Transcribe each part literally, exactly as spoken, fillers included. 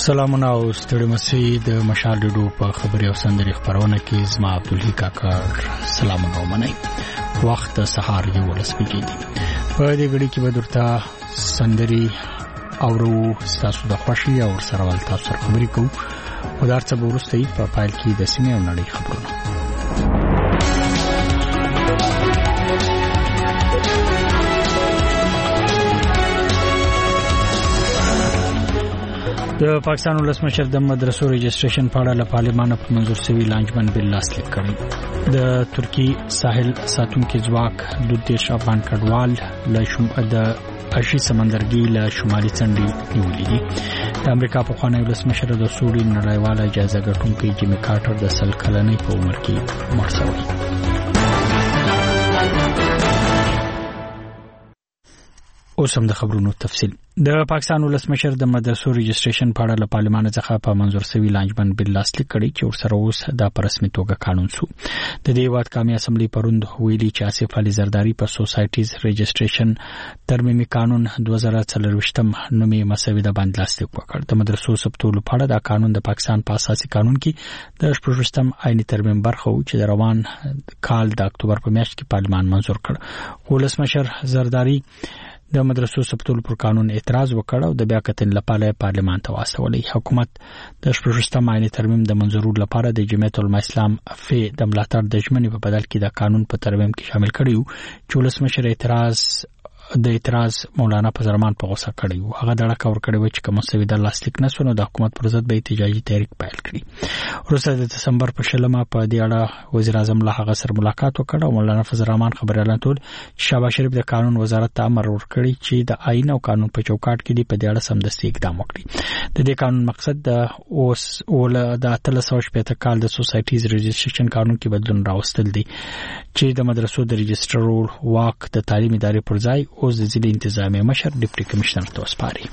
سلامونه او ستړي مسي د مشال ډډو په خبري او سندري خبرونه کې زما عبدالحی کاکړ سلامونه ومنئ. وخت سهار یو لسبګي دي په دې غړي کې به درته سندري اورو تاسو د خوشي او سره ول تاسو خبري کوو او درته به ورسته په فایل کې د سیمه او نړۍ خبرونه. د پاکستان ولسمشر د مدرسو رجسټریشن په اړه له پارلمان په منظور شوی لانجمن بل لاسلیک کړی. د ترکی ساحل ساتونکو ځواک د دیش افغان کډوال له شمال د اشي سمندرګي له شمالي څنډې نیولې دي. د امریکا په خوانی ولسمشر د سوډي نړیواله اجازه ګټونکي جیمی کارټر د سل کلنې په عمر کې مړ شوی. اوس هم د خبرونو تفصیل. د پاکستان ولسمشر د مدرسو رجسټریشن په اړه له پارلمان څخه په منظور شوی لانجمن بل لاسلیک کړی چې ورسره اوس د پرسمي توګه قانون شو. د دې وخت قومي اسمبلی پروند ویلي چې آصف علي زرداری په سوسایټیز رجسټریشن ترمیمي قانون دوه زره څلرويشتم نومي مسوده باندې لاسلیک وکړ. د مدرسو ثبتولو په اړه د قانون د پاکستان په اساسي قانون کې د شپږم آئینی ترمیم برخه و چې د روان کال د اکتوبر په میاشت کې پارلمان منظور کړ. ولسمشر زرداری د مدرسو ثبتولو پر قانون اعتراض وکړ او د بیا کتنې لپاره پارلمان ته واستولې. حکومت د شپږم آئینی ترمیم د منظورولو لپاره د جمعیت العلماء اسلام فی د ملاتړ د ژمنې په بدل کې د قانون په ترمیم کې شامل کړی و چې ولسمشر اعتراض د اعتراض مولانا فضلرحمان په غوسه کړی و. هغه د ډاکټر کړي و چې کوم مسوده لاسلیک نه سونه د حکومت پر ضد به احتجاجي تحریک پیل کړي. وروسته د دسمبر په شلمه په دې اړه وزیر اعظم له هغه سره ملاقات وکړ او مولانا فضلرحمان خبر اعلان کړ چې شهباز شریف د قانون وزارت ته امر ورکړي چې د آئین او قانون په چوکاټ کې دی په دې اړه سمدستي اقدام وکړي. د دې قانون مقصد د اوس ول د اتلس سوه شپږ کال د سوسایټیز رجسټریشن قانون کې بدلون راوستل دي چې د مدرسو د رجسټرول واک د تعلیم ادارې پر ځای اوس د ضلع انتظامی مشر ډیپټي کمشنر ته وسپاري.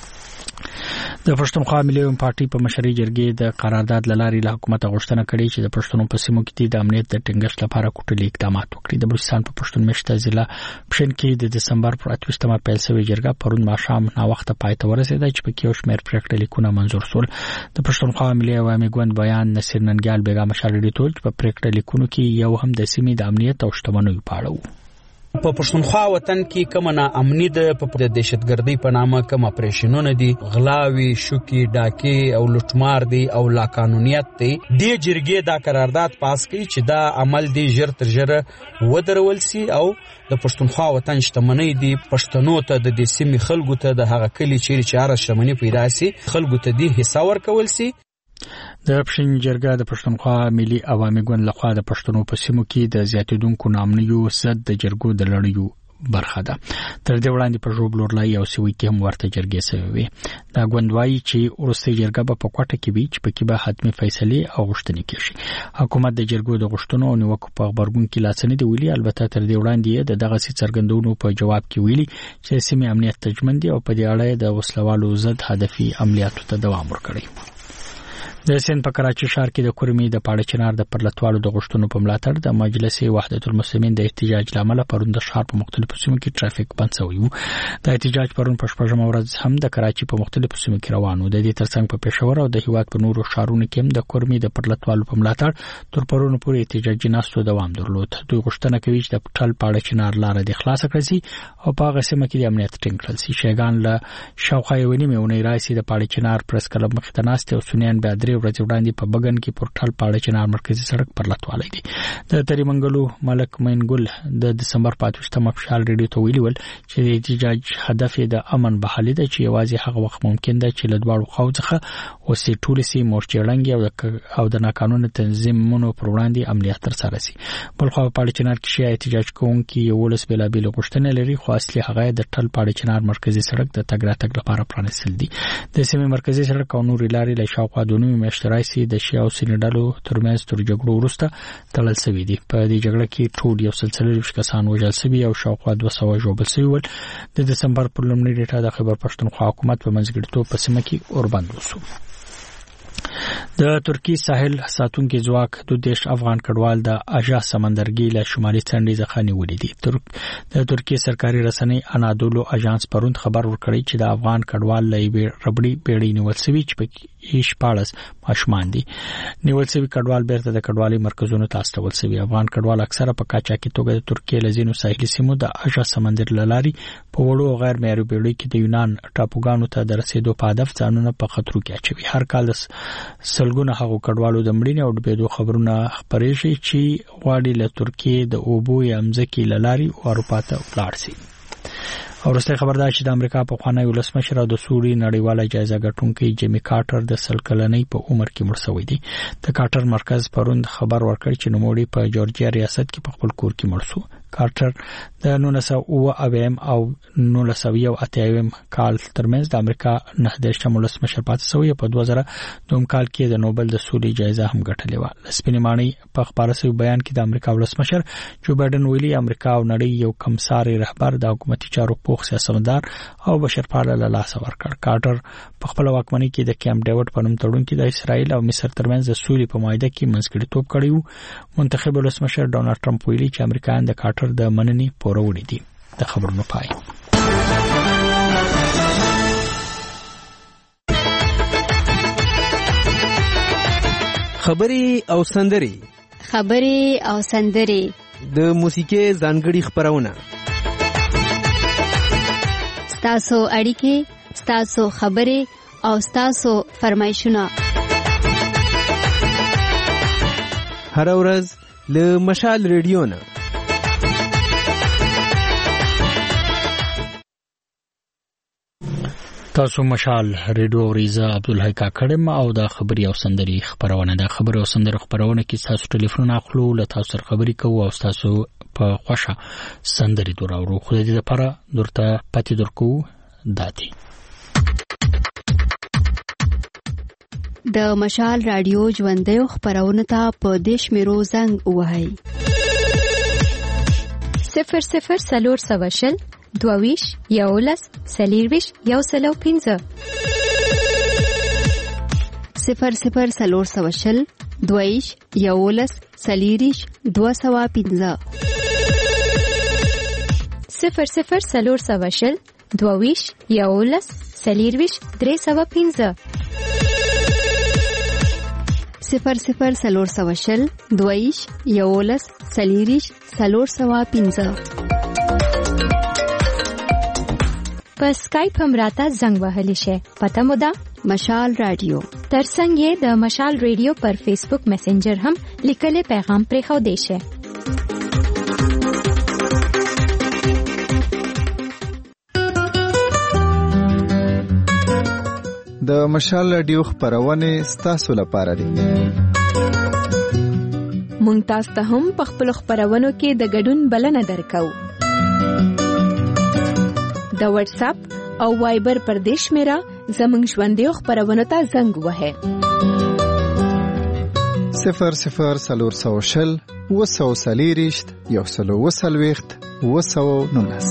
د پښتونخوا ملي پارټي په مشرۍ جرګې د قرارداد لاري له حکومت غوښتنه کړې چې د پښتنو په سیمو کې د امنیت د ټینګښت لپاره کوټلي اقدامات وکړي. د بلوچستان په پښتون مشته ضلع پښین کې د دسمبر پر اتوشتمه پیل شوې جرګه پرون ماښام نا وخت پای ته ورسېده چې په کې یو شمېر پریکړې لیکونه منظور شول. د پښتونخوا ملي عوامي ګوند بیان نصیر ننګیال بیګا مشالډي ټول په پریکړې لیکونو کې یو هم د سیمې د امنیت او شتمنیو په اړه په پښتونخوا وطن کې کوم نه امني د دهشتګردۍ په نامه کوم اپریشنونه دي، غلاوي، شوکي، ډاکي او لوټمار دي او لا قانونیت دي. د جرګې دا قرارداد پاس کړي چې دا عمل دی ژر تر ژره ودرول سي او د پښتونخوا وطن شتمنۍ دي پښتنو ته د دې سیمې خلکو ته د هغه کلی چیرې چې هر شتمنۍ پیدا سي خلکو ته دی حصہ ورکول سي. د پښین جرګه د پښتونخوا ملي عوامي ګوند لخوا د پښتنو په سیمو کې د زیاتیدونکو نامنیو زد د جرګو د لړیو برخه ده. تر دې وړاندې په ژوبلورلای او سوي کې هم ورته جرګې شوې وي. دا ګوند وایي چې ورسته جرګه په کوټه کې وي چې پکې به حتمي فیصله او غوښتنې کیږي. حکومت د جرګو د غوښتنو او نیوکو په خبرګون کې لاسنی دی ویلي. البته تر دې وړاندې د دغه سي څرګندونو په جواب کې ویلي چې سیمه امنیت تجمن دي او په دې اړه د وسلوالو زد هدفي عملیاتو ته دوام ورکړي. د سند په کراچي ښار کې د کورمي د پاړه چنار د پرلطوالو د غوښتنو په ملاتړ د مجلس وحدت المسلمین د احتجاج لامل پرون د ښار په مختلفو سیمو کې ټرافیک بند شوی و. د احتجاج پرون په شپږمه ورځ هم د کراچي په مختلفو سیمو کې روان و. د دې ترڅنګ په پېښور او د هیواد په نورو ښارونو کې هم د کورمي د پرلطوالو په ملاتړ تر پرون پورې احتجاجي ناستو دوام درلود. دوی غوښتنه کوي چې د پټل پاړه چنار لار د خلاص کړي او په هغه سیمه کې د امنیت ټینګ کړل شي. شیګان له شاوخوا یو نیمه اونۍ راځي د پاړه چنار پرس کلب مخ ته ناست او سنیان به درې ورځې وړاندې په بغن کې پورټال پاړه چنار مرکزی سړک پر لټوالای دي. د تریمنګلو ملک مینګل د دسمبر په اتوشتمه فشال ریډیو ته ویلي ول چې د احتجاج هدف د امن بحالي ده چې یوازې هغه وخت ممکن ده چې له دواړو خواو څخه وسې ټول سي مورچېړنګ او د ناقانونه تنظیمونو پر وړاندې عملیات تر سره شي. بل خو پاړه چنار کې شي احتجاج کوونکي یو ولس بلا بیل غوښتنه لري خو اصلي هغه د ټل پاړه چنار مرکزی سړک د تګ راتګ لپاره پرانیستل دي. د سیمې مرکزی سړک او نور لارې له شاوخوا د نومي مشترای سي د شیاو سینډالو ترمنځ تر جګړو وروسته تړل شوی دی. په دې جګړه کې ټول یو سلسله لږ کسان وژل شوي او شاوخوا دوه سوه ژوبل شوي ول. د دسمبر پر لومړۍ نیټه د خیبر پښتونخوا حکومت په منځګړیتوب په سیمه کې اوربند وشو. د ترکی ساحل ساتونکي ځواک د دیش افغان کډوال د اژا سمندرګي له شمالي څنډې څخه نیولې دي. ترک د ترکی سرکاري رسنۍ انادولو اژانس پروند خبر ورکړی چې د افغان کډوال لې ربړي بیړۍ نیول شوی چې په شپاړس ماشومان دي. نیول شوی کډوال بیرته د کډوالي مرکزونو ته استول شوی. افغان کډوال اکثره په کاچاکي توګه د ترکیې لزینو ساحلي سیمو د اژا سمندر لاري په وړو غیر معیاري بیړۍ کې د یونان ټاپوګانو ته د رسیدو په هدف ځانونه په خطر کې اچوي. هر کال سلګونه هغو کډوالو د مړینې او د بېدو خبرونه خپرېږي چې غواړي له ترکیې د اوبو یا مځکې له لارې اروپا ته ولاړ شي. او وروستی خبر دا چې د امریکا پخوانی ولسمشر او د سولې نړیواله جایزه ګټونکی جیمی کارټر د سل کلنۍ په عمر کې مړ شوی دی. د کارټر مرکز پروند خبر ورکړ چې نوموړی په جورجیا ریاست کې په خپل کور کې مړ شو. کارټر د نولس سوه اوه اویا او نولس سوه یو اتیا کال ترمنځ د امریکا نه دیرشم ولسمشر پاتې شوی. په دوه زره دوه کال کې د نوبل د سولې جایزه هم ګټلې و. لسپینې ماڼۍ په خبره شوی بیان کې د امریکا ولسمشر جو بایدن ویلي امریکا او نړۍ یو کمساري رهبر د حکومتي چارو پوخ سیاستمدار او بشرپاله له لاسه ورکړ. کارټر په خپل واکمنۍ کې د کیمپ ډیوډ په نوم تړون کې د اسرایل او مصر ترمنځ د سولې په معاهده کې منځګړیتوب کړی و. منتخب ولسمشر ډونالد ټرمپ ویلي چې امریکایان د کارټر د مننې پوره وړي دي. د خبرونو پای. خبري او سندري خبري او سندري د موسیقي ځانګړي خبرونه ستاسو اړیکې ستاسو خبري او ستاسو فرمایشونه هر ورځ له مشال ریډیو نه. تاسو مشال ریډیو ریزه عبدالحی کاکړم او د خبري او سندري خبرونه د خبري او سندري خبرونه کې تاسو ټلیفون اخلو له تاسو سره خبري کوو او تاسو په خوښه سندري دراورو. خو دې لپاره درته پاتې درکو داتي. د مشال رادیو ژوندۍ خبرونه ته په دیش میرو زنګ وهاي صفر صفر سلور سواشل دوویش یولس سلیرویش یو سلو پینزه صفر صفر سلور سواشل دوویش یولس سلیریش دو سوا پینزه صفر صفر سلور سواشل دوویش یولس سلیرویش درې سوا پینزه صفر صفر سلور سواشل دوویش یولس سلیریش سلور سوا پینزه. په اسکایپ هم راته زنګ وهلی شي. پته مو ده مشال رادیو. ترڅنګ یې د مشال رادیو پر فیسبوک میسنجر هم لیکلي پیغام پرې خو دی شي. د مشال رادیو خبرونه ستاسو لپاره دي. مونږ تاسو ته هم په خپل خبرونو کې د ګډون بلنه درکو. د واتس اپ او وایبر پر دیش میرا زمنګ ژوندۍ خبرونه ته زنګ وهه صفر صفر سلور سوشل وسو سلیریشت یو سلو وسلويخت وسو نونس.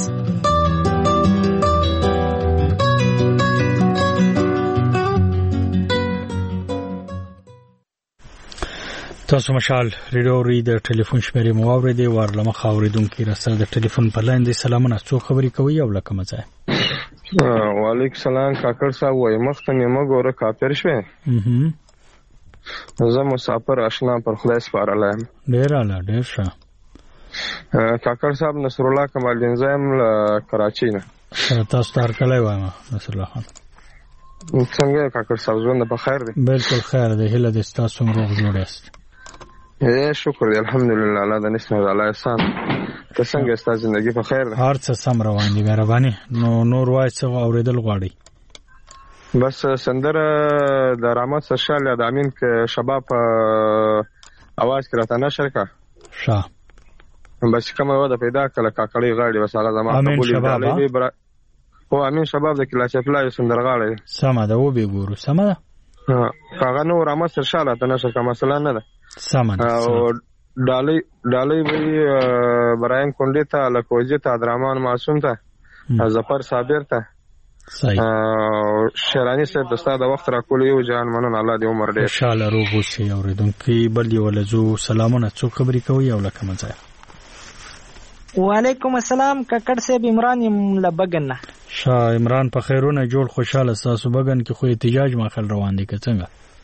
تاسو مشال ریډیو ری د ټلیفون شمیرې مو اوریدي ورلمه خاوریدونکو راسره د ټلیفون په لاین دي. سلامونه څو خبري کوي او لکه مزه. وعلیکم سلام کاکړ صاحب وای مخته نیمه ګوره کاپر شوه. اها زه مسافر آشنا پر خدای سپارلای. ډیر اعلی ډیر ښه. کاکړ صاحب نصر الله کمال دین زایم له کراچۍ نه. تاسو تار کله وایم نصر الله خان. څنګه کاکړ صاحب ژوند په خیر دی؟ بالکل خیر دی. هله د تاسو روغ جوړ یاست. اے شکر دی الحمدلله الله د نسمه الله احسان. که څنګه ستاسو ژوندۍ په خیر ده؟ هر څه سم روان دي مهرباني. نو نور وای څه اوریدل غواړي؟ بس سندره د رحمت سرشال د امین ک شباب اواز کړه نشر کا شاه بس کومه ودا پیدا کړه کاکړی غاړي وساله زما قبول دی برا او امین شباب د کلاس اپلای سندرغاړي سما ده و به ګورو سما ده هغه نو رحمت سرشال ته نشر کا مثلا نه ده سما ده او ډالۍ ډالۍ به برایم کونډه ته لکوجه ته درمان معصوم ته ظفر صابر ته شیرانی صاحب د ستاسو د وخت راکول یو جان مننه الله دې عمر ډېر انشاءالله روغ اوسئ اورېدونکي بل یو لزو سلامونه څوک خبرې کوي او لکه مزه وعلیکم السلام ککړ صاحب عمران یم له بګن نه شاه عمران په خیرونه جوړ خوشاله تاسو بګن کې خو احتجاج ماخل روان دي که څنګه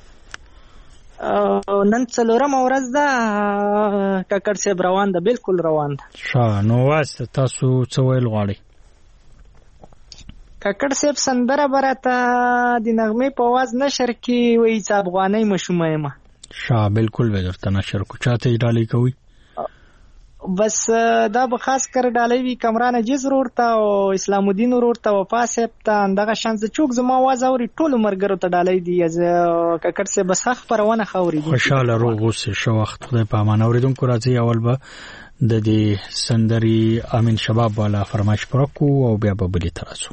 نن څلورم ورځ ده ککړ صاحب روان ده بالکل روان ده شاه نو واسطه تاسو څه ویل غواړئ ککړ صاحب سندره براته د نغمې په आवाज نشر کې وایي چې افغانۍ مشومه یم شاه بالکل به درته نشر کو چاته ډالۍ کوي بس دا به خاص کر ډالۍ وي کمران عزیز ورور ته او اسلام الدین ورور ته وفا صاحب ته دغه شان چوک زما आवाज اوري ټول مرګرو ته ډالۍ دي از ککړ صاحب بس حق پرونه خوري خوشاله روغ اوسئ شو وخت خدای په امان اوریدونکو راځي اول به د دې سندري امین شباب والا فرمایش پرکو او بیا به بلی تراسو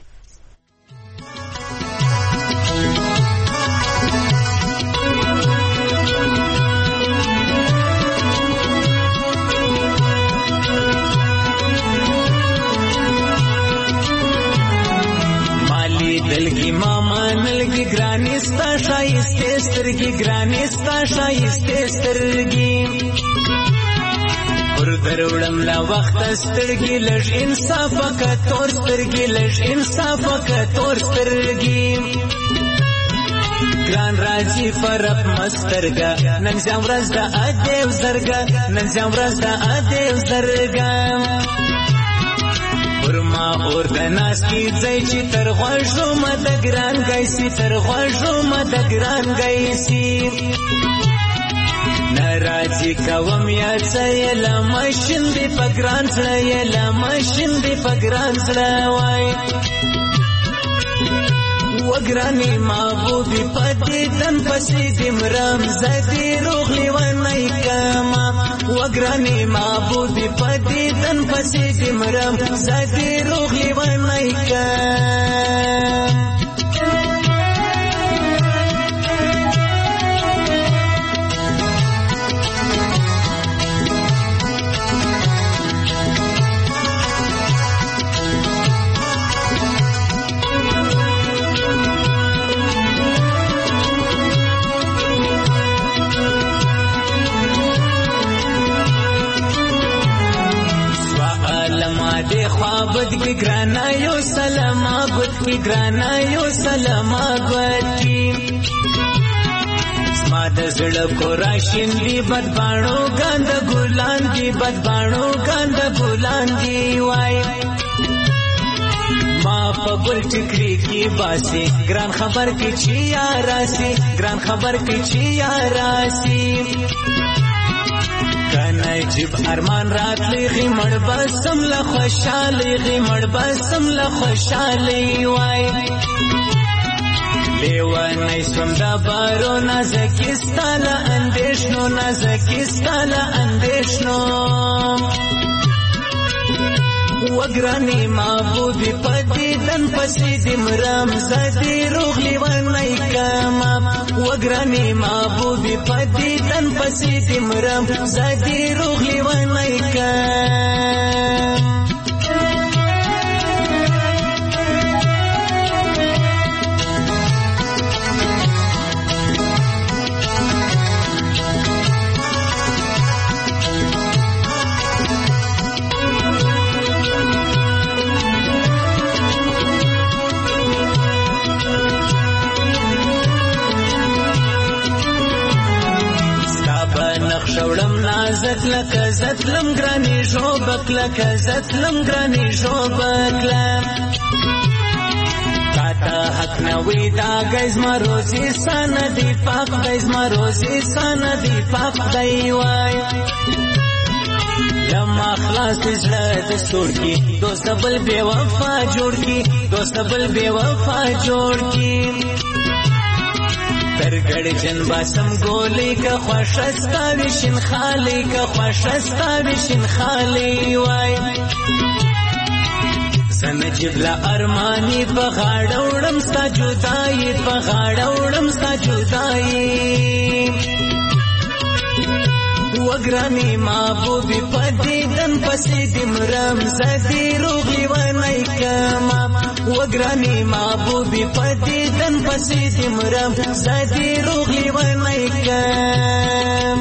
دلگی ماما نلگی گرانی ستا شایسته سترگی گرانی ستا شایسته سترگی پر دروڑم لا وقت سترگی لج انصافا کا تور سترگی لج انصافا کا تور سترگی گران راجی فرق مسترگا نن زم رز دا ادیو زرگا نن زم رز دا ادیو زرگا ورما اور د ناس کی ځای چې تر غوښو مد ګران گایسي تر غوښو مد ګران گایسي ناراضي کوم یا ځای لا ماشین دی پګران ځای لا ماشین دی پګران ځای وای وګرانی محبوبي پدې تن پسې دمرام زدي روغلي ونای کما وګرانی محبوبي پدې تن پسې دمرام زدي روغلي ونای کما دے خوابت کی گرانا یو سلام آگت کی گرانا یو سلام آگت کی سماد زڑکو راشن دی بدبانو گاند گلان دی بدبانو گاند گلان دی وائی ما پا گل ٹکری کی باسی گران خبر کی چی آراسی گران خبر کی چی آراسی کنا جب ارمان رات لیغی مړ بسم له خوشالي غي مړ بسم له خوشالي وای لیوانای سم دا بارو نازکستاله اندیشنو نازکستاله اندیشنو وګرانی محبوبي پدې دن پسې دمرام زدي روغلي ونای کما وګرانی محبوبي پدې دن پسې دمرام زدي روغلي ونای کما شوړم نازک لکه زتلم ګرانی شوبک لکه زتلم ګرانی شوبک لم کاتا حق نوی دا گیز ما روزی سان دی پاک گیز ما روزی سان دی پاک دی وای لما خلاص زړه د ستور کی دوست بل بے وفا جوړ کی دوست بل بے وفا جوړ کی ترګړ جن باسم ګولې کا خوشستا وشین خالی کا خوشستا وشین خالی وای سنجب لا ارمانی په غاړوړم ستا جدای په غاړوړم ستا جدای وګرانی محبوبي پدیدن پسې دمرم زدي روغي ونای کما وګرانی محبوبي پدیدن پسې دمرم زدي روغي ونای کما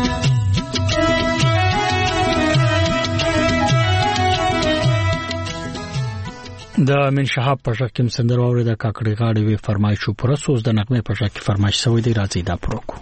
د امین شهاب په شکم سندره اوري د کاکړي غاړي وی فرمایشو پر سوز د نغمه په شکه فرمایش سوي دی راځي دا پروکو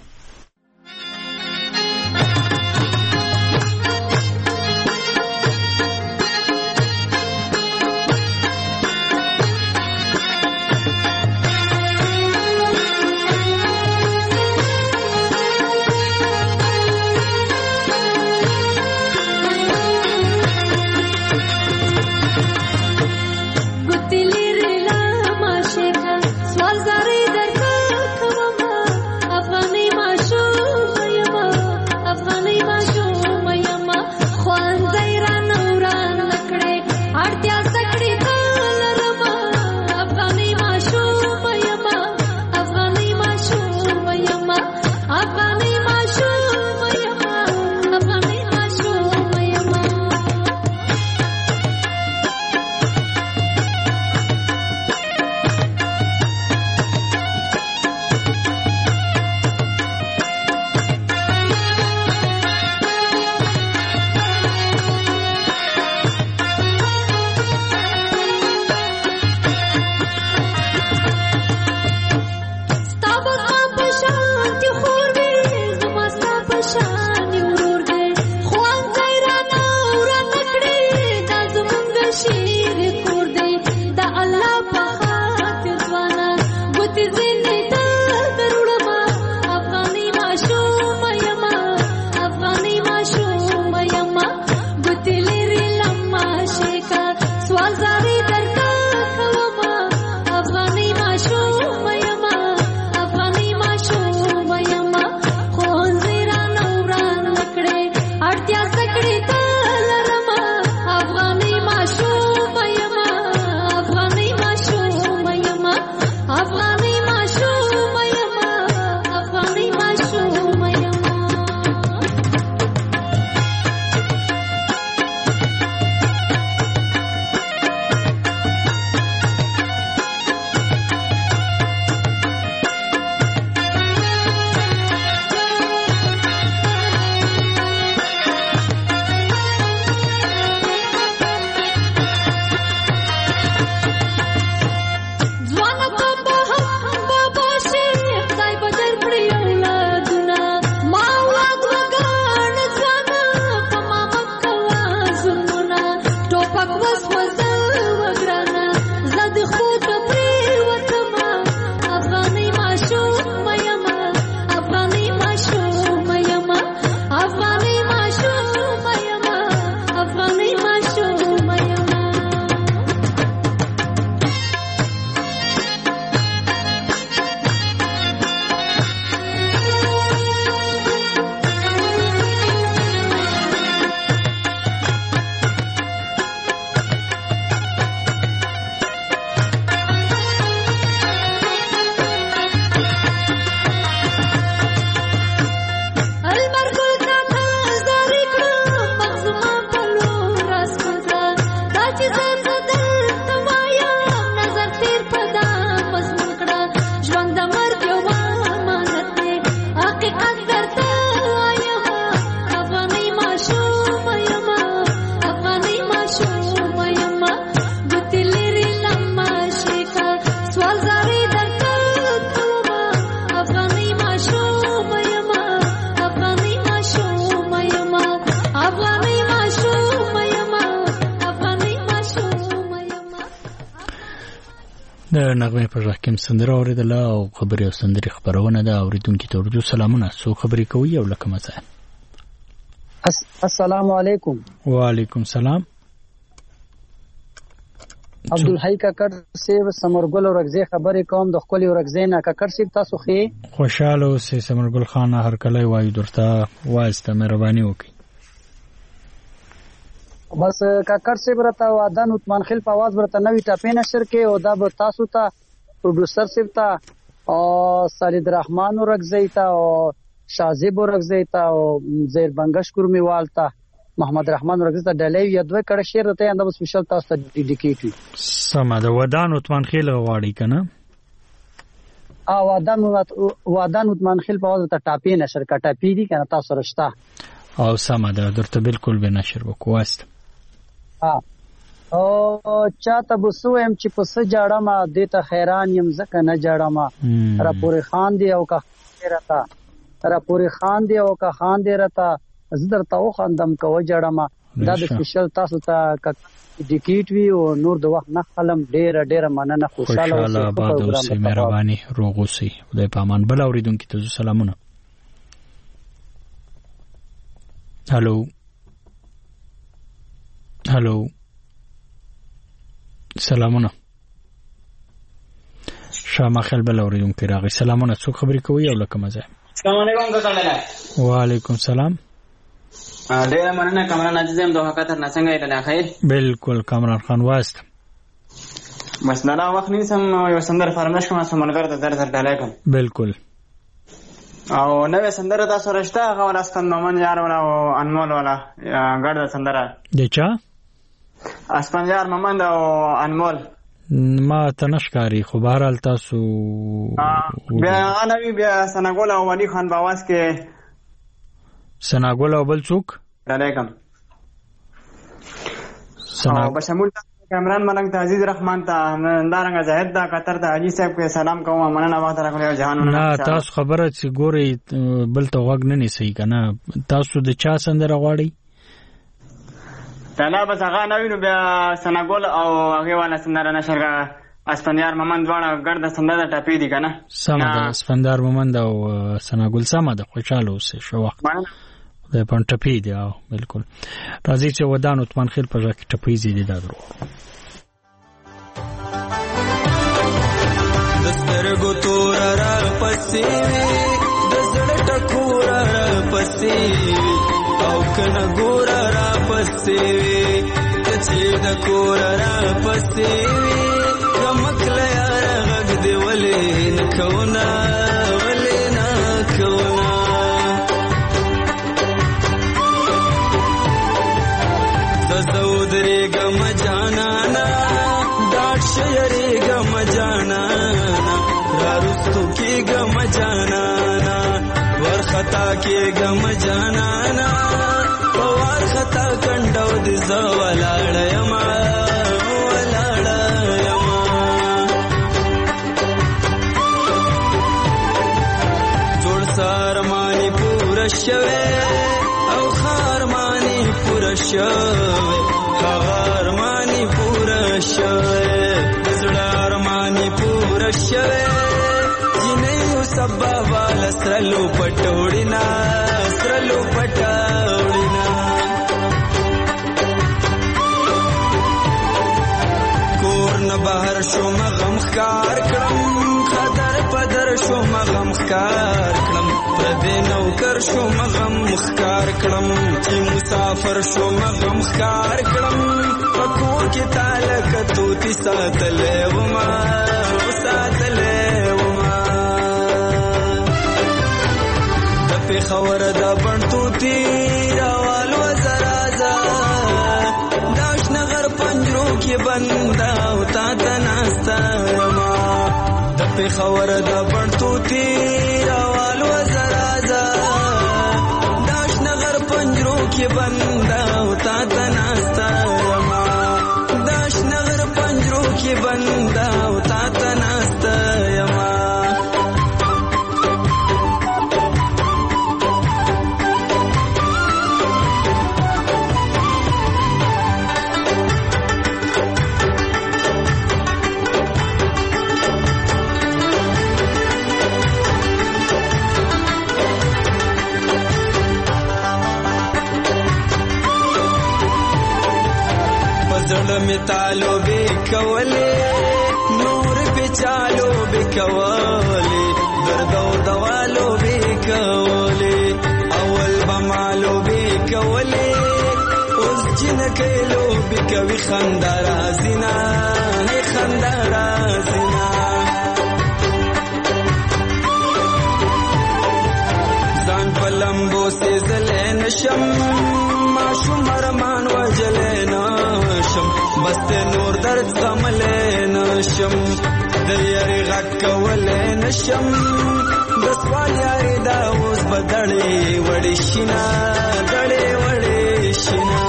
د نغمه پر راکم سندره اوریدله او خبري او سندري خبرونه ده اوریدونکو ته ورجو سلامونه سو خبري کوي او لکه مزه السلام علیکم وعلیکم سلام عبدالحی کاکر سیب سمرګل ورغزي خبرې کوم د خپل ورغزي نه کاکر سیب تاسو خې خوشاله اوسې سمرګل خان هر کله وایي درته واسطه مهرباني وکړي بس کاکر سیب رته وادن عثمان خیل په आवाज ورته نوې ټاپې نشر کې او دا به تاسو ته پروډوسر سیب ته او سالید رحمان ورغزي ته او شازیب ورغزی ته او زیر بنگش کورمیوال ته محمد رحمان ورغزی ته ډلې یا دوه کړه شعر ته اندام سپیشل تاسو ته ډیډیکیټ وي. سم ده. ودان عثمان خیل غواړي کنه؟ ا ودان ودان عثمان خیل په واسطه ته ټاپی نشر کا ټاپی دي کنه تاسو رښتا. او سم ده درته بالکل به نشر وکواست. ها او چاته بوسوم چې په څه جاړه ما دته حیران يم زکه نه جاړه ما را پوری خان دی او کا رتا را پوری خان دی او کا خان دی رتا زدر تاو خاندم کو جاړه ما دا د سپیشل تاسو ته ډیکیټ وی او نور د وخت نه خلم ډیر ډیر مننه خوشاله اوسئ. بعد اوسئ مهرباني روغ اوسئ. خدای پامان. بل اوریدونکو ته سلامونه. هالو هالو سلامونه. شامه خل بل اوریدونکو راغی. سلامونه. څوک خبرې کوي او لکه مزه؟ السلام علیکم کاکا. وعلیکم السلام. ډیر مننه کامران عزیزم دوه خاطر نه څنګه یې خیر؟ بالکل کامران خان واست. مسنده وخت نیسم یو سندر فرمایش کوم سمونګر د در در ډالای کوم. بالکل. او نوې سندره تاسو رښتا هغه ولستان مومن یار ولا او انمول ولا ګړد سندره د چا؟ اسپن یار مومن او انمول ما تنشکاری خو بهرال تاسو بیا انوي بیا سناګول او ولی خان باواز کې سناګول او بل څوک علیکم او بشمول کامران ملنګ ته عزیز رحمان ته اندارنګ زاهد دا قطر ته علي صاحب کې سلام کوم. مننه وخت راکړی جهان. نه تاسو خبره چې ګوري بل ته وګ نه نسی کنه. تاسو د چا سندره غواړي؟ تلا بس هغه نوینو بیا سناګول او هغه والا سندره نشر اسپندیار محمد واړه ګرد سندره ټاپی دي کنه. سم ده. اسپندیار محمد او سناګول سم ده. خوشاله اوسه شو وخت د پن ټپی دی. او بالکل راځي چې ودان عثمان خیل په ځکه ټپی زیدي دا درو. دسترګو تور را پسې د زړه ټکور را پسې او کنه ګور را پسې چې د کور را پسې غمکل یار غږ دی ولې نکونا ولې نکونا زودري غم جانانا داټ شيري غم جانانا رارستو کی غم جانانا ور خطا کی غم جانانا ور خطا کنډو د زولاړ یما ولاړ یما جوړ سار مانی پور شوه او خار مانی پور شوه خار مانی پور شوه زړه مانی پور شوه جنې سبا وال سرلو پټوړینا سرلو پټوړینا کور نه بهر شو مغم خار کړم خدر پدر شو مغم خار کړم پردې نوکر شو مغم خار کړم چې مسافر شو مغم خار کړم پکور کې تعلق تو تی ساتلې وما ساتلې وما د په خبر د بنتو تی راوال وزرازا داش نغر پنجرو کې بندا او تا تناستا ما د په خبر د بنتو تی راوال وزرازا داش نغر پنجرو کې بندا او تا تناستا ما داش نغر پنجرو کې بندا او تا تناستا ما می تالو به کوله نور په چالو به کوله درد او دوالو به کوله اول بمالو به کوله اوس جن کېلو به کوي خندارا زنا هي خندارا زنا ځان لمبو سیزلې نشم ماشوم ارمان وجلې نشم بس نور درد زغملې نشم د یاري غږ کولې نشم د سوال یاري دا اوس بدړې وړې شینا دړې وړې شینا.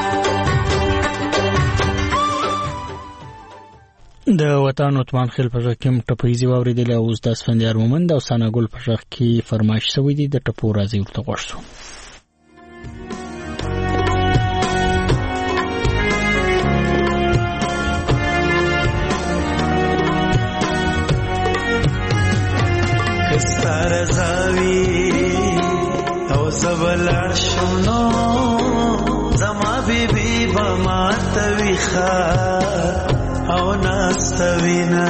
د وطن عثمان خیل په ځکه کوم ټپویزي واوریدل او اوس د اسفندیار مومند او سانا ګل په ځکه کې فرمایش شوی دی د ټپو راځي ورته غوښتو. کستار زاوی او زبلار شونو زما بیبی بما تویخا او ناستوینا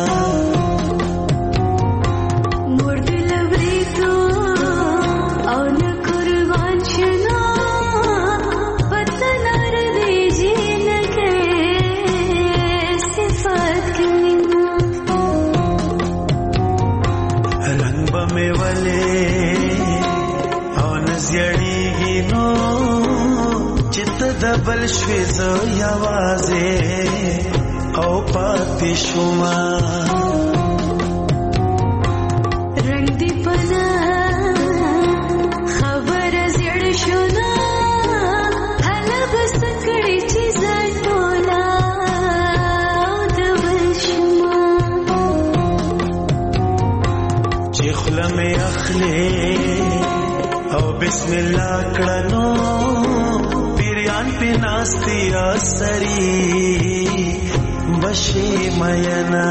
مرد لبریدو او نکربان شنا پتنار دیجی نکے صفات کمینا رنگ بمی ولی او نزیڑی گی نو چت دبل شویزو یوازے او پاتی شما رنگ دی پنا خبر زیڑ شنا حالا بس کڑی چیزا ٹولا دبل شما چیخل میں اخلی او بسم اللہ کڑنو پیریان پی ناستی آسری بشی مینا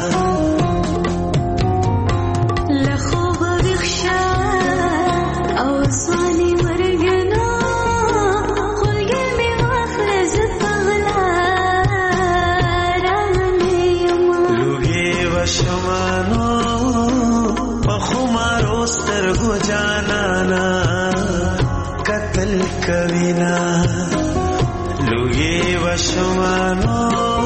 لخوب بخشا او سوانی مرگنا خلگی می وافرز پغلا رامنی یما لوگی و شمانو بخمارو سترگو جانانا قتل کوینا لوگی و شمانو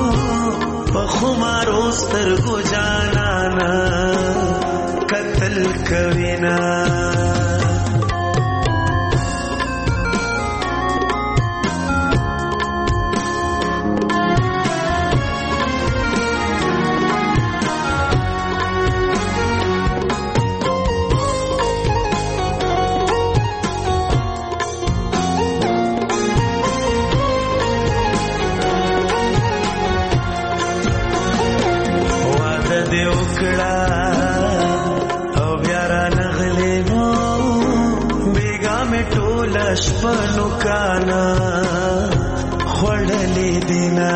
بخمارو سترگو جانانا قتل کوینا شپنو کانا خوڑلی دینا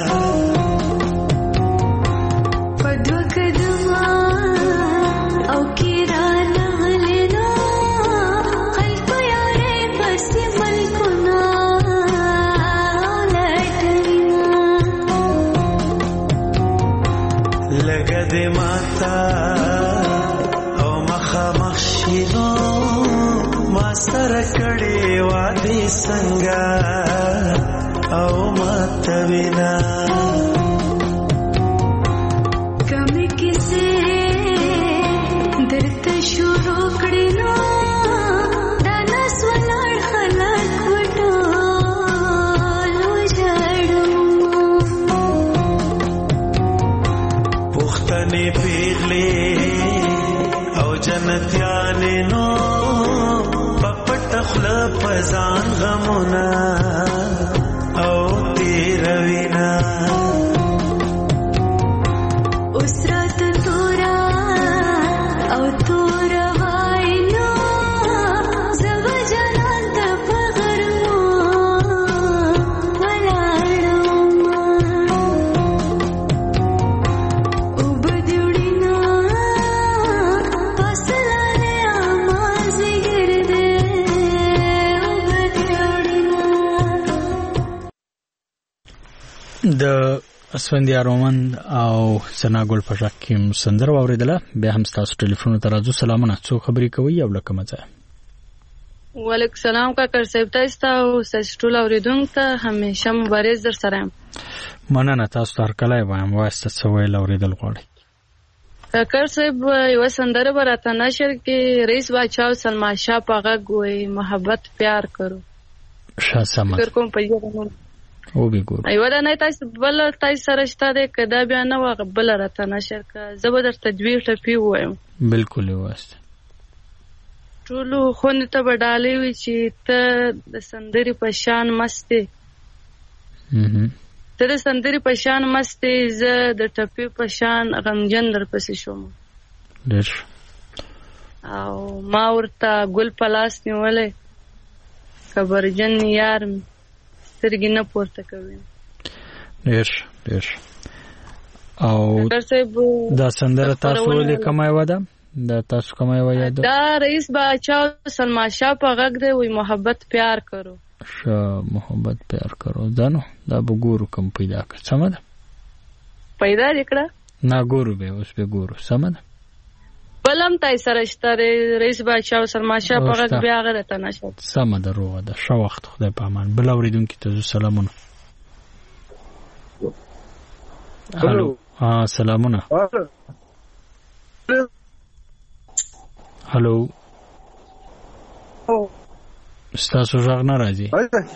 پدو کدما او کیران غلینا خلق یارے پسی ملکنا لٹرینا لگا دی ماتا او مخا مخشیدو ماستر کڑی وادی سنگا او ماتوینا کمی کسی درت شروع کڑینا دانا سولار خلاق وٹو لو جاڑو پختنی پیغلی او جنتیانی نو تخلا پزان غمونا او تیروینا اسرات تورا او تورا وائنو زب جنان تپ غرمو ولاڑو او بدوڑینا پاسلانے آمازی گردے د اسفندیار مومند او سنا ګل په ځکه کې سندره واوریدله. بیا هم تاسو ټلیفون ته راځو. سلامونه، څو خبرې کوي او لکه مزه؟ وعلیکم السلام کاکر صاحب، تاسو ته او تاسو ټول اوریدونکو ته همیشه مبارز در سره یم. مننه. تاسو ته هر کله وایم واسطه څه ویل اوریدل غواړئ؟ کاکر صاحب یو سندره براته نشر کې رئیس باچا او سلما شاه په غږ وایي محبت پیار کرو شاه سمد فکر کوم په یوه او به ګور ایو دا نه تاسو بل تاسو سره شته ده کدا بیا نه واغ بل راته نشر کا زبر تدویر ټپی وایم بالکل واسطه ټولو خون ته بدالې وی چې ته د سندري په شان مسته هم ته د سندري په شان مسته ز د ټپی په شان غمجن در پسې شوم ډېر او ما ورته ګل پلاس نیولې خبرجن یار سترګې نه پورته کوي ډېر ډېر او دا سندره تاسو ولې کومه و ده دا تاسو کومه و یاد دا رئیس باچا سلما شاه په غږ دی وی محبت پیار کرو شا محبت پیار کرو دانو دا بګورو کوم پیدا کړ سم ده پیدا وکړه نا ګورو به اوس به ګورو سم ده بلم تای سره شته رئیس باچا سلما شاه په غږ بیا غره ته نشو سم ده روغه ده شو وخت خدای په امان بل اوریدونکو ته سلامونه الو ها سلامونه الو ستاسو غږ نه راځي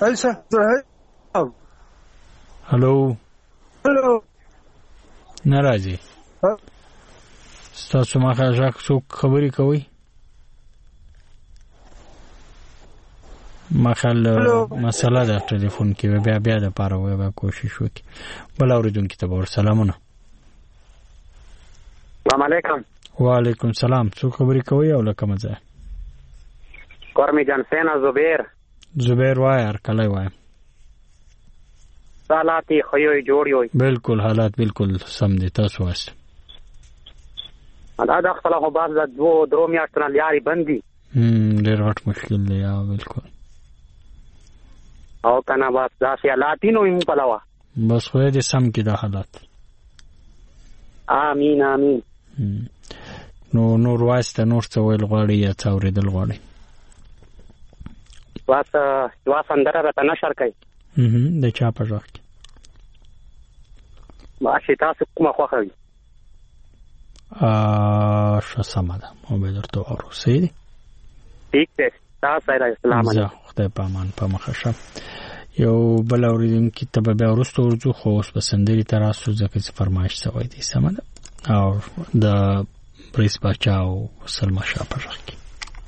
الو الو نه راځي ستاسو ما غږ څوک خبرې کوي ما خل مسله ده ټلیفون کې بیا بیا د پاره وای به کوشش وکي بل اوریدونکو ته ور سلامونه السلام علیکم وعلیکم سلام څوک خبرې کوي او لکه مزه کورمی جان سینا زبیر زبیر وای هر کله وای حالات خوي جوړ یو بالکل حالات بالکل سم دي تاسو واسه دا د خپل خو باز د دوه درو میاشتو نه لاري بندي هم ډېر غټ مشکل دی یا بالکل او کنه بس دا سي حالاتینو هم پلاوا بس خو دې سم کې د حالات امين امين نو نور واسطه نور څه ویل غواړي یا څه اورېدل غواړي واسه واسه اندره راته نشر کوي هم د چا په ځخ ماشي تاسو کومه خوښوي ا ش سماده او به درته ورو سي ٹھیک ده تاسو السلام علیکم خدای په امان په مخه یو بل اوریدونکو ته به ورستو ورځو خو اوس بسندري تراسو ځکه چې فرمایش شوی دی سماده او د رئیس باچا او سلما شاه په ځخ کې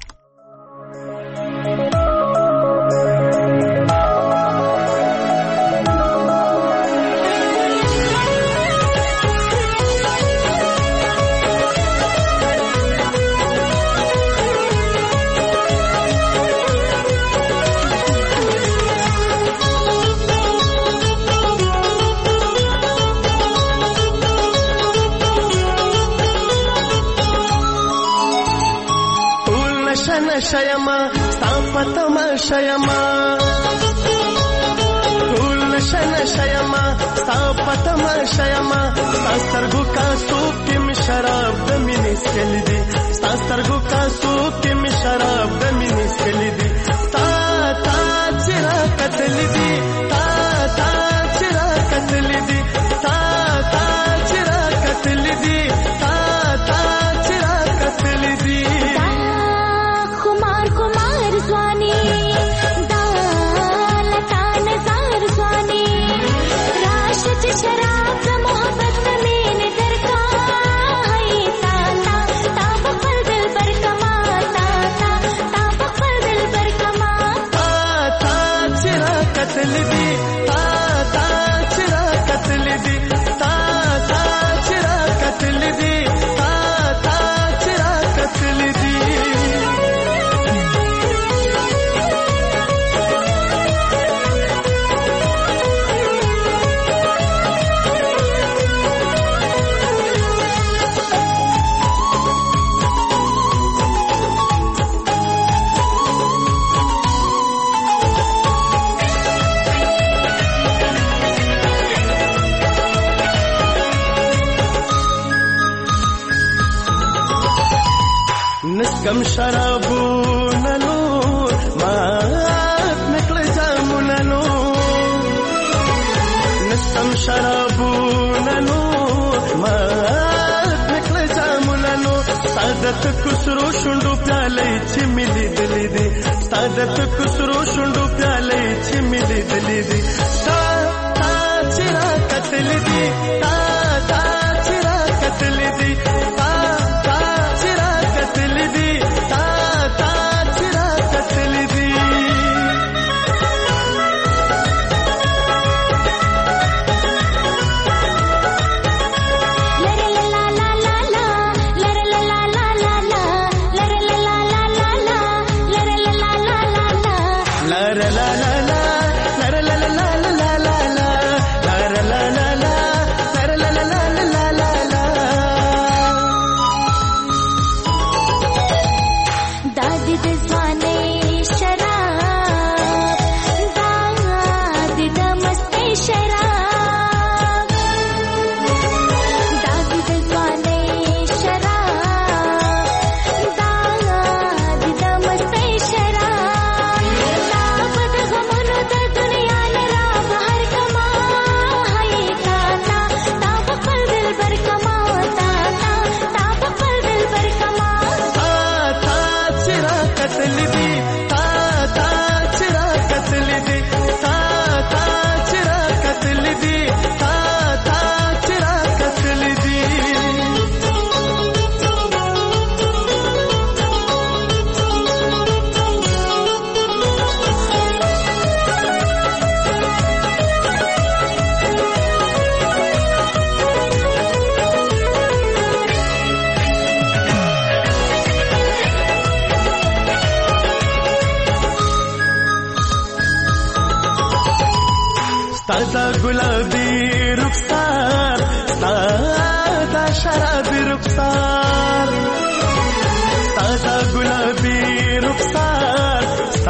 شیما ستاپتما شیما ټول شن شیما ستاپتما شیما ستاسرګو کا سوپ کې می شراب د مینې سکل دي ستاسرګو کا سوپ کې می شراب د مینې سکل دي تا تا چرا قتل دي تا تا چرا قتل دي تا تا چرا قتل دي تا تا چرا قتل دي शराब का मोहब्बत में ने दरका है ताता ता बखल दिल पर कमाता ता ता बखल दिल पर कमाता ता चिरा कत्ल दी ता ता चिरा कत्ल दी ता ता चिरा कत्ल दी ता ता चिरा कत्ल दी نسکم شرابو ننو مات نکل جامو ننو نسکم شرابو ننو مات نکل جامو تکو سرو شونډو پیالې چې ملي دلې دي ستا د تکو سرو شونډو پیالې چې ملي دلې دي تا تا چې را کتلې دي تا تا چې را کتلې دي تا تا چې را کتلې دي تا تا چې را کتلې دي ستا گلابی رخسار ستا شرابی رخسار ستا گلابی رخسار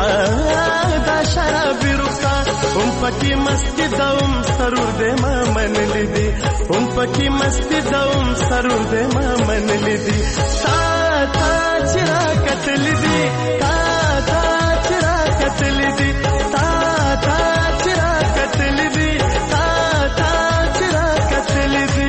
ستا شرابی رخسار ام پکی مستی دوم سرور دے ما من لیدی ام پکی مستی دوم سرور دے ما من لیدی تا تا چرا کتل دی تا تا چرا کتل دی تا تا چرا کتل دی تا تا چرا کتل دی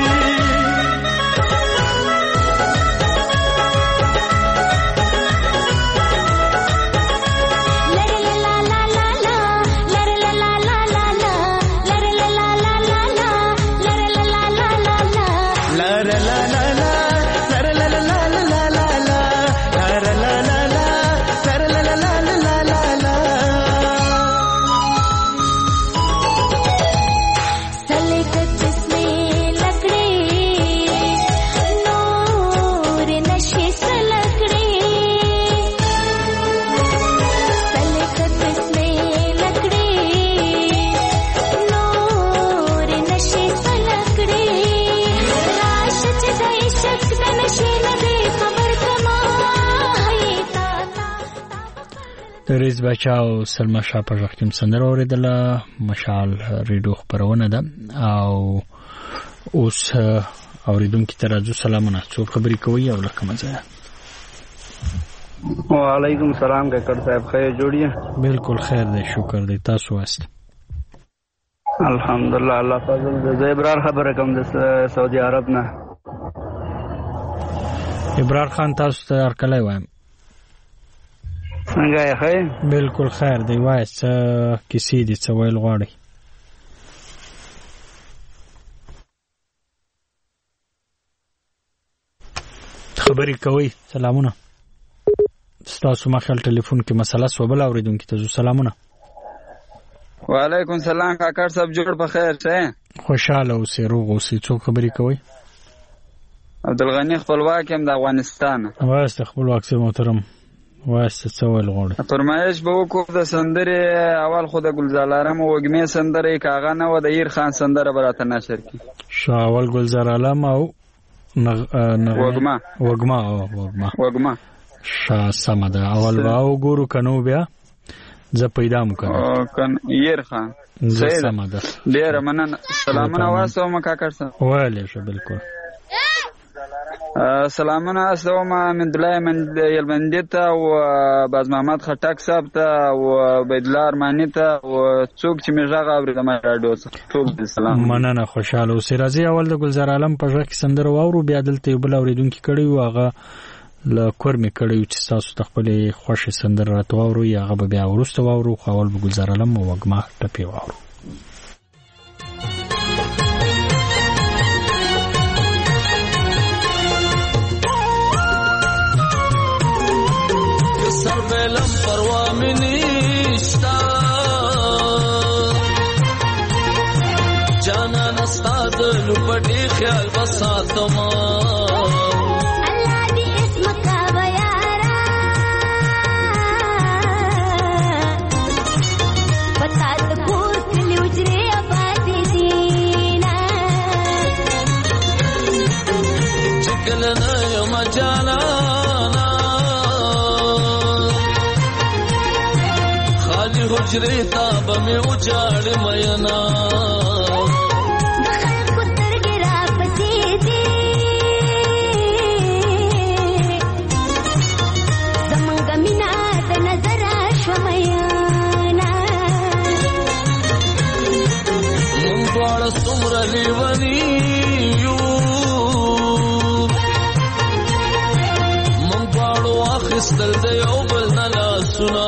ریز بچا او سلمہ شاه په وخت کې سندره اوریدله مشال ریډیو خبرونه ده او اوس اوریدونکو ته راځو سلامونه څو خبرې کوي او لکه مزه وعلیکم السلام کاکړ صاحب خیر جوړیه بالکل خیر دی شکر دی تاسو واست الحمدلله الله فضل دې ابرار خبره کوم د سعودي عرب نه ابرار خان تاسو ته ارکلای وایم څنګه یې خیر بالکل خیر دی وای څه کیسې دي څه ویل غواړي خبرې کوي سلامونه تاسو ما خپل ټلیفون کې مسله سوبل اوریدونکو ته سلامونه وعلیکم السلام کاکړ صاحب جوړ په خیر شه خوشاله اوسې روغ اوسې څو خبرې کوي عبدالغنی خپلواک هم د افغانستان واسه خپلواک سي محترم واسه څول غوړ فرمایش به وکړو د سندره اول خو د ګلزارالم وګمې سندره کاغه نه و د ایر خان سندره براته نشر کی شو اول ګلزارالم او نغ وګما وګما وګما وګما شا سمده اول واو ګورو کنو بیا ز پیدا مو کنه کن ایر خان سمده ډیر مننه سلامونه واسو مکا کړسه وایله شو بالکل سلامونه اسلام من دلای من یلمندی ته او باز محمد خټک صاحب ته او بيدلار مانی ته او څوک چې میژغه اوري د ما راډیو ټول سلام مننه خوشاله اوسې راځي اول د ګلزار عالم په ځکه سندره واورو بیا دلته بل اوریدونکو کړي واغه له کور مې کړی چې تاسو د خپلې خوښې سندره راته واورئ هغه به بیا وروسته واورو خو اول به ګلزار عالم او وږمه ټپې واورو. سر بلم پروا مې نشتا جانا نستا د لپټې خیال بساتما حجرې تا به مې وچاړ مینا خلکو سترګې را پسې دي زمونږ مینا د نظر شوه مینا مونږ دواړه څومره لیوني یو مونږ دواړو اخیستل د یو بل نه لاسونه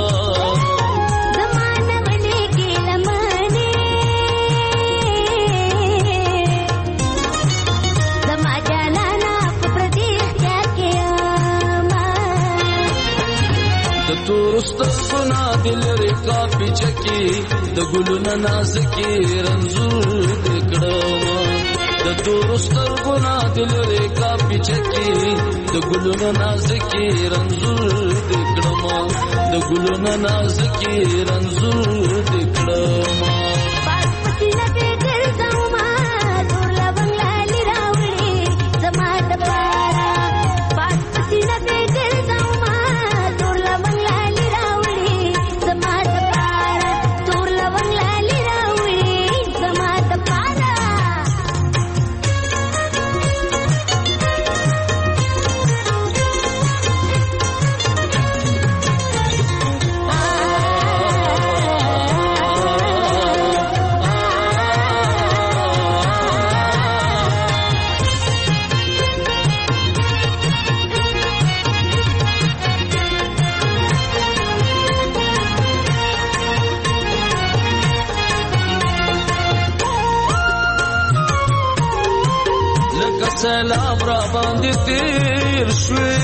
سترګونه دل ریکا پیچکی د ګلونو نازکی رنځور دکړم د تور سترګونه دل ریکا پیچکی د ګلونو نازکی رنځور دکړم د ګلونو نازکی رنځور دکړم سلام را باندې تیر شوي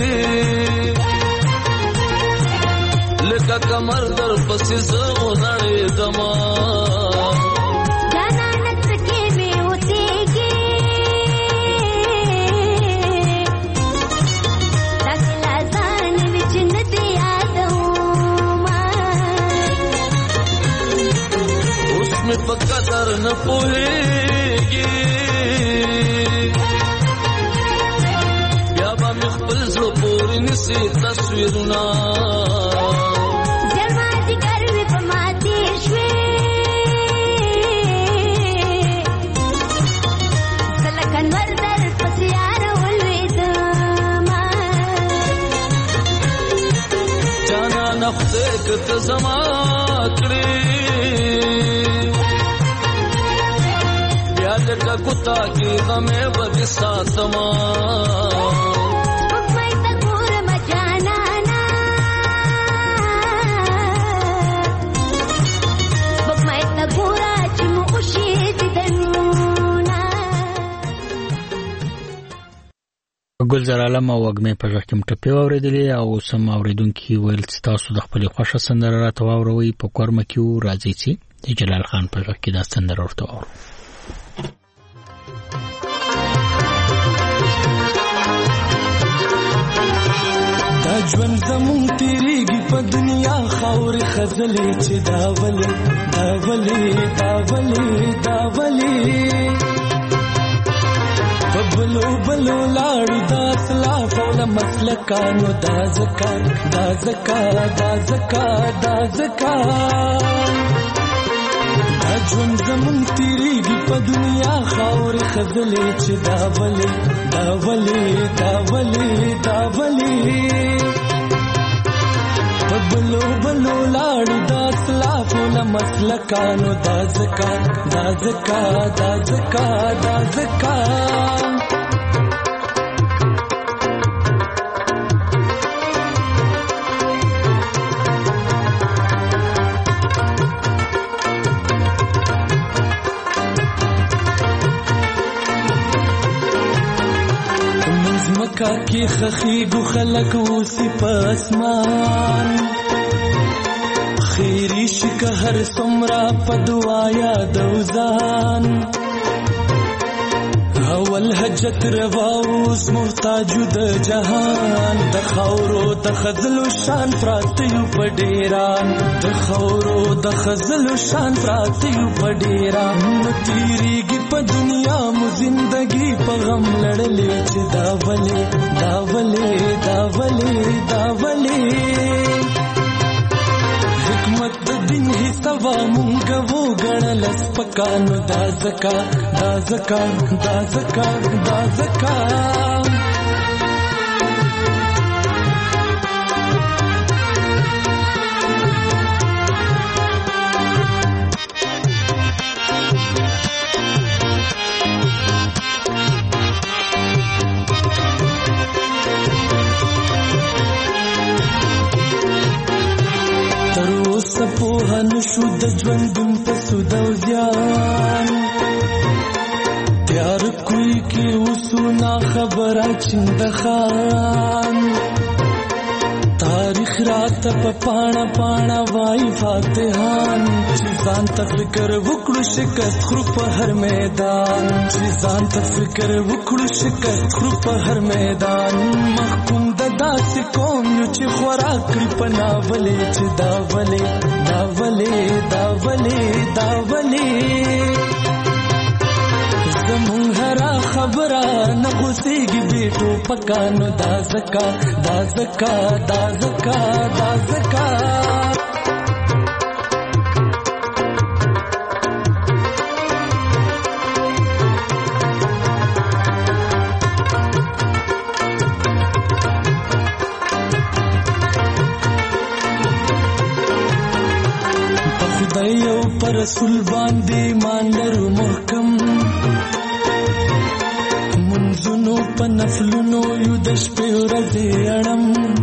لکه کمر در پسې زه ونړېدم جانانه څکې مې اوسېږي داسې ځان مې چې نه دې یادومه اوس مې په قدر نه پوهېږي نسی تصویرنا جلوه دیگر وی پا ما تیر شوی کلکن وردر پسیار ولوی دما جانا نخده کت زما کری بیا لکا کتا کی غمه بدی ساتما ګلزار عالم او وږمې په ژغ کې مټپې واورېدلې او سم اورېدونکي ویل چې تاسو د خپلې خوښه سندره راته واوروئ په کورمه کې و راځئ چې د جلال خان په ژغ کې دا سندره ورته واورو. دا ژوند زمون تیریږي په دنیا خاورې خزلې چې دا ولې دا ولې دا ولې دا ولې بلو بلو لاړو دا سلاف او مسلکانو دا زکا دا زکا دا زکا دا زکا دا ژوند زمون تیریږي په دنیا خاورې خزلې چې دا ولې دا ولې دا ولې دا ولې بلو بلو لاړو دا سلاف او مسلکانو دا زکا دا زکا دا زکا دا زکا مکه کې خخیږو خلک اوسي په اسمان خیری شکه هر څومره په دعا یادو ځان اول حجت روا اوس محتاج د جهان د خاورو د خزلو شان پراتیو په ډیران د خاورو د خزلو شان پراتیو په ډیران نو تیریږي په دنیا مو زندگی په غم لړلې چې دا ولې دا ولې دا ولې دا ولې حکمت د دین حسابا مونږ وو غړل سپکانو دا زکا دا زکا دا زکا دا زکا سپوهن شو د ژوندون په سود او زیان تیار کوي کې اوسونه خبره چند خان تاریخ رات په پاڼه پاڼه وای فاتحان چې ځان ته فکر وکړو شکست خرو په هر میدان چې ځان ته فکر وکړو شکست خرو په هر میدان محکوم د داسې قوم یو چې خوراک کړي په ناولې چې دا ولې دا ولې دا ولې دا ولې زمون هرا خبره نه غوسېږي بیٹو پکانو دا زکا دا زکا دا زکا دا زکا یو پر رسول باندې مان لرو محکم منځونو په نفلونو یو د شپې ورځې اړم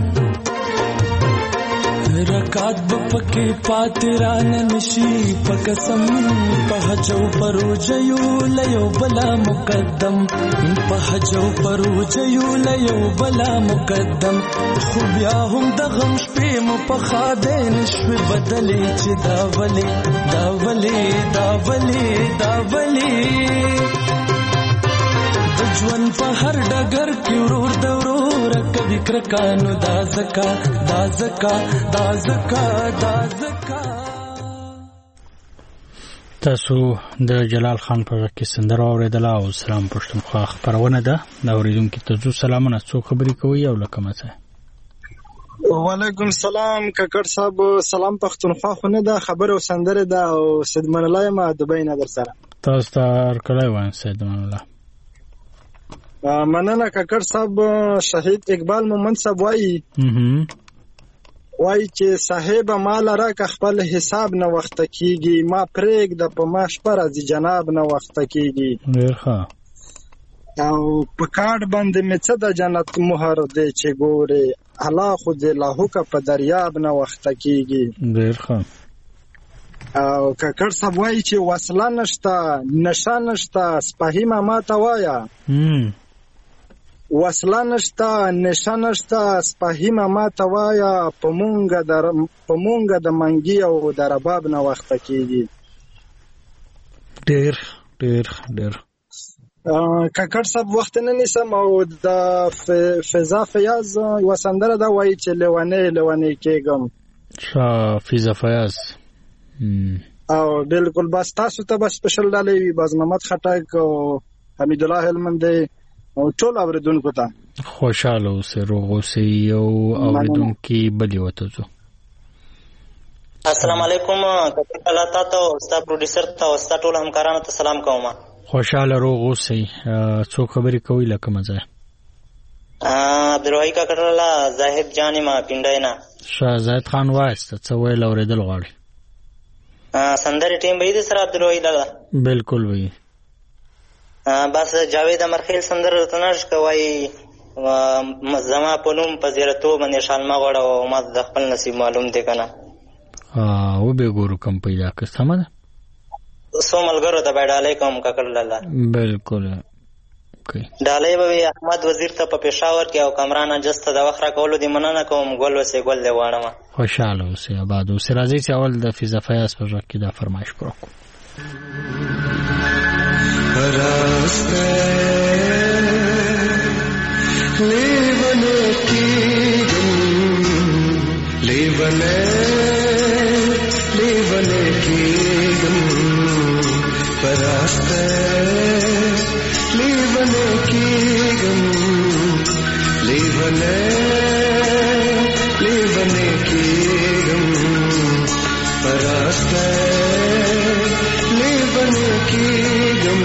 رکعت به پکې پاتې رانه نشي په قسم په حج او په روژه یو له یو بلا مقدم په حج او په روژه یو له یو بلا مقدم خو بیا هم د غم شپې مو په خاده نشوې بدلې چې دا ولې دا ولې دا ولې دا ولې د ژوند په هر ډګر کې ورور د ورور کبي کرکانو دا زکا دا زکا دا زکا دا زکا تاسو د جلال خان په کې سندره اوریدله او سلام پښتونخوا خبرونه ده دا اوریدونکو ته زو سلامونه څو خبرې کوي او لکه مڅه وعلیکم السلام ککړ صاحب سلام پښتونخوا خو نه ده خبر او سندره ده او سیدمن الله ما دبی نه در سره تاسو تر کله وای سیدمن الله مننه ککړ صاحب شهید اقبال مومن صاحب وایي وایي چې صاحب مال راک خپل حساب نه وخت کیږي ما پرېګ د په ماش پر از جناب نه وخت کیږي ډیر ښه او په کارت باندې مې څه د جنت مهر دی چې ګوره الله خو دې لاهو کا په دریاب نه وخت کیږي ډیر ښه او ککړ صاحب وایي چې وصله نشته نشه نشته سپهی ما ته وایا وصله نشته نشه نشته سپهی ما ته وایا په مونږه در په مونږه د منګي او د رباب نه وخت کیږي ډیر ډیر ډیر ککړ صاحب وخت نه نیسم او د فضا فیاض یو سندره دا وایي چې لیوانې لیوانې کېږم شا فضا فیاض او بالکل بس تاسو ته بس سپیشل ډالې وي باز محمد خټک او حمید الله هلمندی او ټول اوریدونکو ته خوشاله اوسئ روغ اوسئ او اوریدونکي بلی وته زو السلام علیکم کتل الله تاسو استاد پروډوسر ته او استاد ټول همکارانو ته سلام کوم خوشاله روغ اوسئ څو خبرې کوي لکه مزه عبدالوهی کا کتل الله زاهد جان ما پینډاینا شاه زاهد خان وایست څه ویل اوریدل غواړي سندره ټیم به دې سره عبدالوهی لاله بالکل وی بس جاوید امرخیل سندره تناش کوي زما په نوم په زیرتو باندې شالما غوړه او ما د خپل نصیب معلوم دی کنه او به ګورو کم پیدا که سم ده سو ملګرو ته بیډالې کوم ککړ لاله بالکل ډالۍ به احمد وزیر ته په پېښور کې او کمران اجز ته د وخت راکولو دې مننه کوم. ګل اوسې ګل دې غواړم. خوشحاله اوسې آباد اوسې. راځئ چې اول د فیضه فیاض په غږ کې دا فرمایش پوره کړو. راسته لیونه کېږم لیونه لیونه کېږم په راسته لیونه کېږم لیونه لیونه کېږم په راسته لیونه کېږم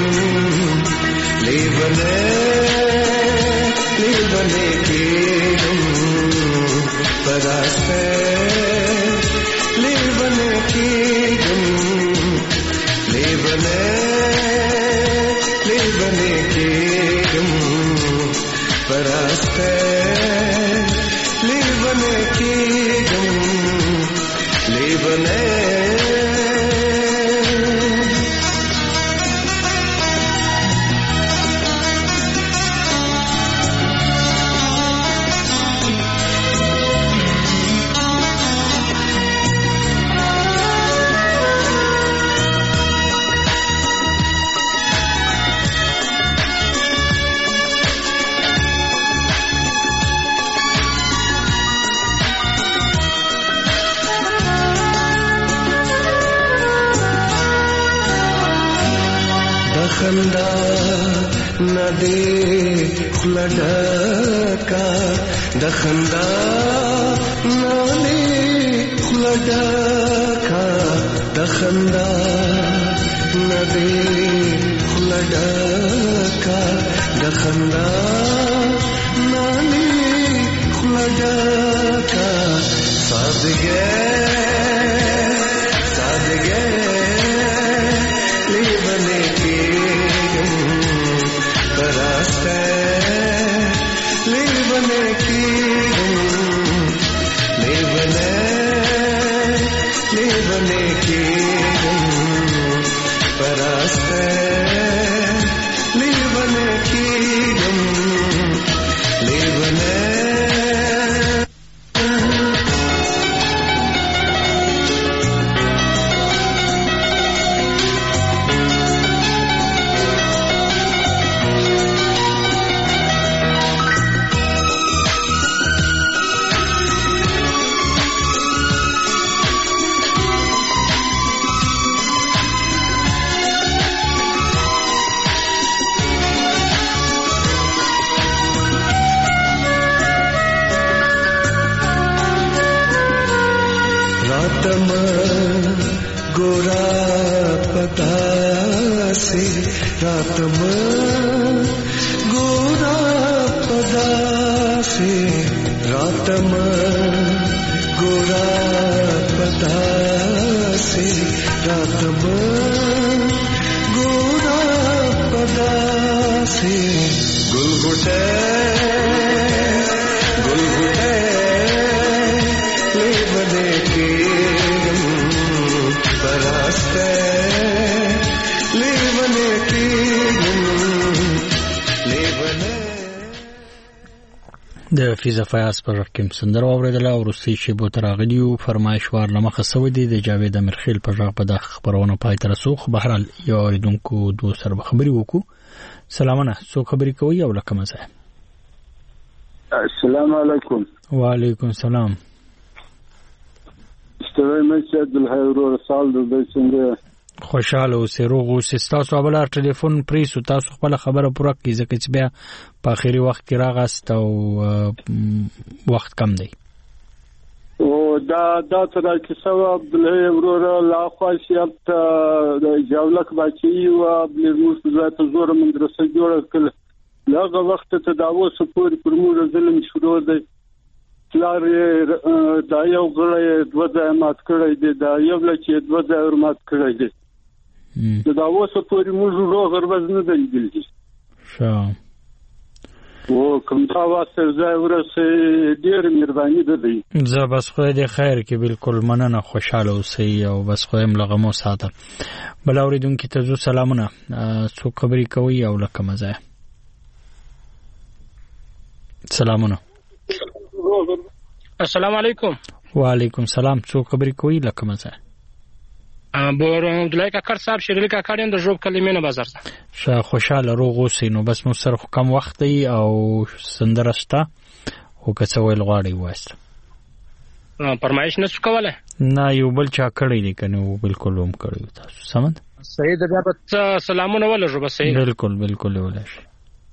لیونه لیونه کېږم په راسته لیونه کېږم لیونه لیونه کېږم په راسته لیونه کېږم لیونه خندا ندی خلډکا د خندا ندی خلډکا د خندا ندی خلډکا د خندا ندی خلډکا سادګه سادګه لیونه کېږم په راسته لیونه کېږم لیونه لیونه کېږم په راسته لیونه کېږم لیونه راتم ګورا پداسي راتم ګورا پداسي راتم ګورا پداسي راتم ګورا پداسي ګلګټه ګلګټه لیونه کېږم په راسته لیونه کېږم لیونه. د فیضه فیاض په غږ کې سندره واورېدله. وروستۍ شیبو ته راغلي یو. فرمایشوار له مخه سوی دی د جاوید امیرخیل په غږ په دغه خپرونه پای ته رسو. خو بهرحال یو اورېدونکو دوه سره به خبرې وکړو. سلامونه، څوک خبرې کوي او له کومه ځایه؟ السلام علیکم. وعلیکم السلام. ستړی مشه عبدالحی ورور سال د څنګه خوشاله اوسې روغ اوسې. ستاسو اوله ټلیفون پریسو تاسو خپله خبره پوره کړئ ځکه چې بیا په آخري وخت کې راغاست او وخت کم دی. او دا دا تر کیسه عبدالحی ورور لا خاصیت د جولک باچی او بلموس ذات زور مدرسه جوړه کړه. هغه وخت ته دا اوس پورې پر موږ ظلم شروع دی. پلار دا یو غړی دوه ځای مات کړی دی، دا یو لکه دوه ځای مات کړی دی. دا اوس پورې موږ روغ ورځ نه دی لیدلی. ښه او کوم تا واسه ځای ورسې ډېر مهرباني ده دی. زه بس خدای دې خیر کې بالکل مننه. خوشاله اوسئ او بس خدای م له غمو ساته. بل اورېدونکي ته زو سلامونه. څوک خبرې کوي او له کومه ځایه؟ سلامونه. السلام علیکم. وعلیکم سلام. څو خبرې کوي لکه مزه بور عبدالله کاکړ صاحب شریلی کاکړ یم د ژوب کلمې نه بازار ته. ښه خوشاله روغ اوسئ. نو بس مو سره کم وخت دی او سندره شته خو که څه ویل غواړئ ووایاست. فرمایش نه شو کولی؟ نه یو بل چا کړی دی که نه بلکل هم کړی تاسو سمد صحیح ده. بیا به سلامونه ولږو بس صحیح. بلکل بلکل ویلی شي.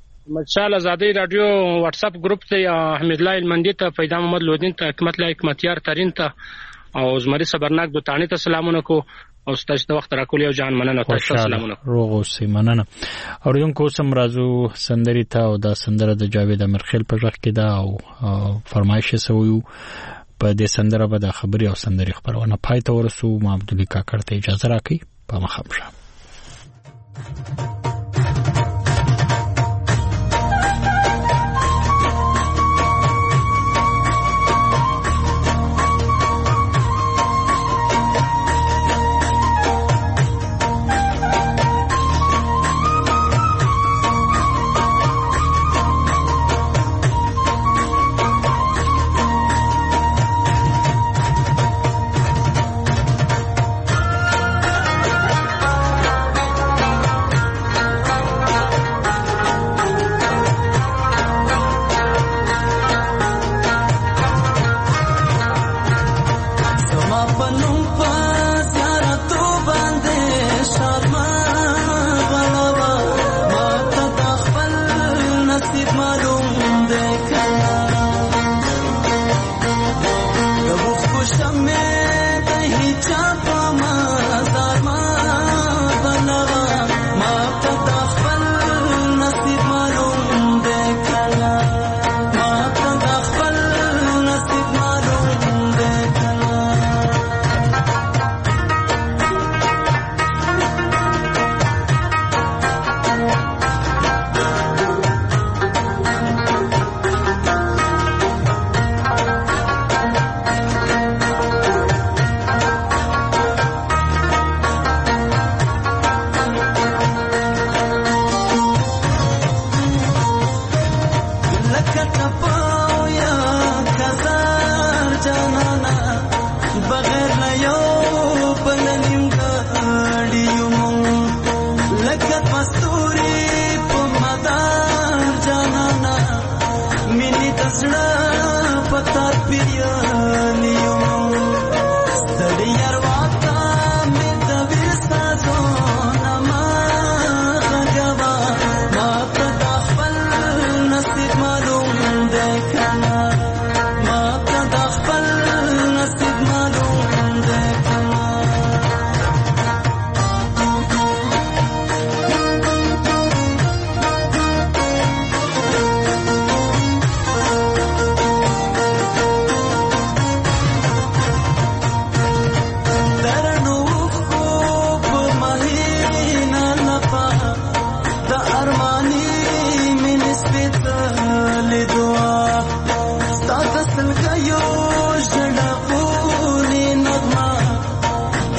مشال آزادی رادیو واتساپ گروپ ته حمید الله المندی ته پیدا محمد لودین ته حکمت الله حکمتیار ترین ته او زمری صبرناک دوتانی ته سلامونه کو او ستاسو د وخت راکول یو جان مننه تاسو سلامونه روغ اوسئ. مننه. اوریدونکو سم راځو سندري ته او دا سندره د جاوید امرخیل په غږ کې ده او فرمایش یې سوی په دې سندره به د خبري او سندري خبرونه پای ته ورسو. ما عبدالله کاکړ ته اجازه راکړئ په مخه شه.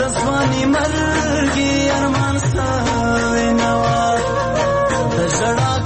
مرګي ارمان سوي نوا د زړه